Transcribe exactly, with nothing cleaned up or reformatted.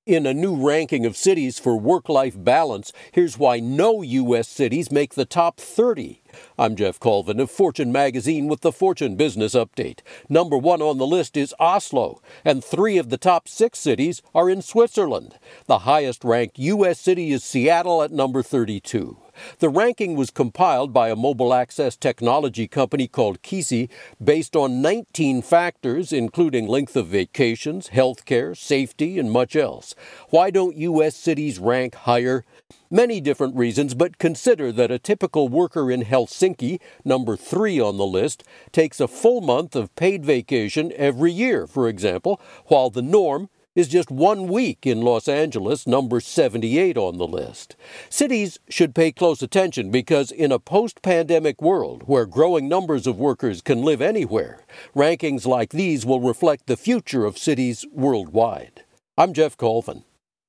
In a new ranking of cities for work-life balance, here's why no U S cities make the top thirty. I'm Jeff Colvin of Fortune Magazine with the Fortune Business Update. Number one on the list is Oslo, and three of the top six cities are in Switzerland. The highest-ranked U S city is Seattle at number thirty-two. The ranking was compiled by a mobile access technology company called Keesey based on nineteen factors, including length of vacations, healthcare, safety, and much else. Why don't U S cities rank higher? Many different reasons, but consider that a typical worker in Helsinki, number three on the list, takes a full month of paid vacation every year, for example, while the norm is just one week in Los Angeles, number seventy-eight on the list. Cities should pay close attention because in a post-pandemic world where growing numbers of workers can live anywhere, rankings like these will reflect the future of cities worldwide. I'm Jeff Colvin.